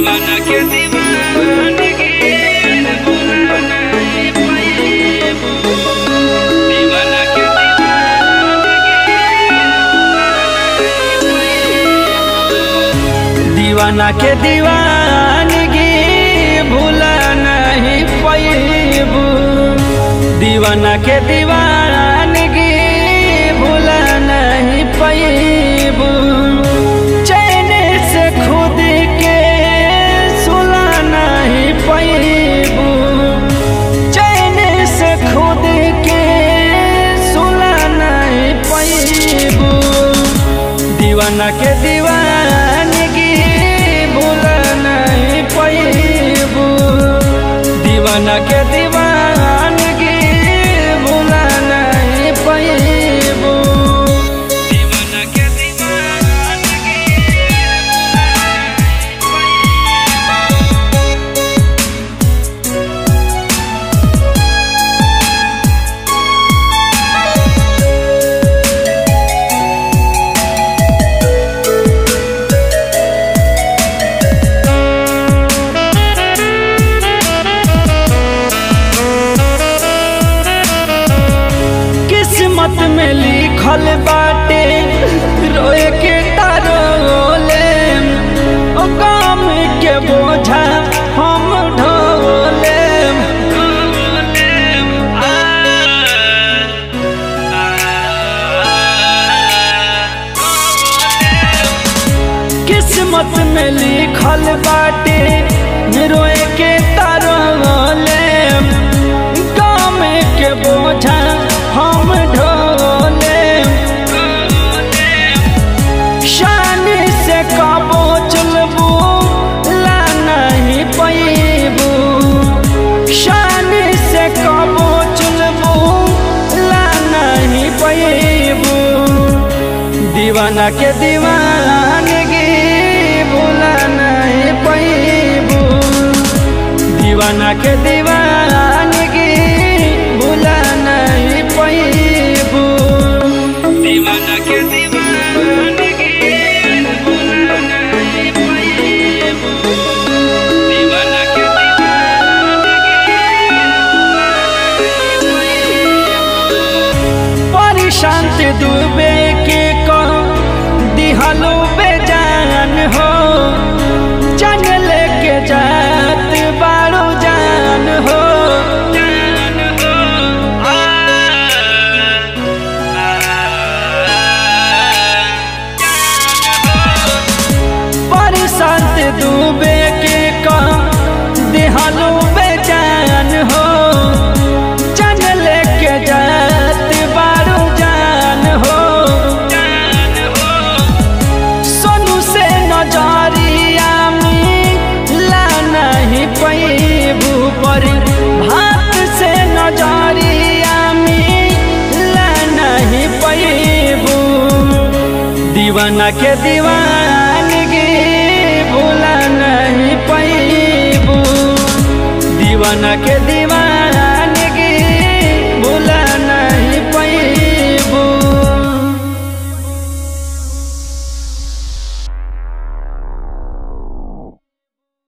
दीवाना के दीवानगी भुला नहीं पाएबो। दीवाना के दीवानगी भुला नहीं पाएबो। दीवाना के दीवानगी भुला नहीं पाएबो। चैन से खुद के सुला नहीं पाएबो। चैन से खुद के सुला नहीं पाएबो। दीवाना के दीवानगी भुला नहीं पाएबो। दीवाना के दीवानगी भुला नहीं पाएबो। दीवाना के दीवानगी किस्मत में लिखल बाटे रोए के तारोले। ओ काम के बोझा हम ढोले। किस्मत में लिखल बाटे रोए के तारोले। काम के बोझा हम ढोले। शान से कबो चलबू ला नहीं पाएबू। शान से कबो चलबू ला नहीं पाएबू। दीवाना के दीवानगी भुला नहीं पाएबू। दीवाना के दीवानगी भुला नहीं पाएबू। दीवाना के दीवानगी भुला नहीं पाएबू। दीवाना के परेशान डूबे के दिहलो बेजान हो। जान लेके जात बारो जान हो। परेशान डूबे के दिहलो बेजान हो। जान लेके जात बारो जान हो। सोनू से नजरिया मिला नहीं पाएबू। पर भात से नजरिया मिला नहीं पाएबू। दीवाना के दीवानगी भुला नहीं पाएबू। दीवाना के दीवान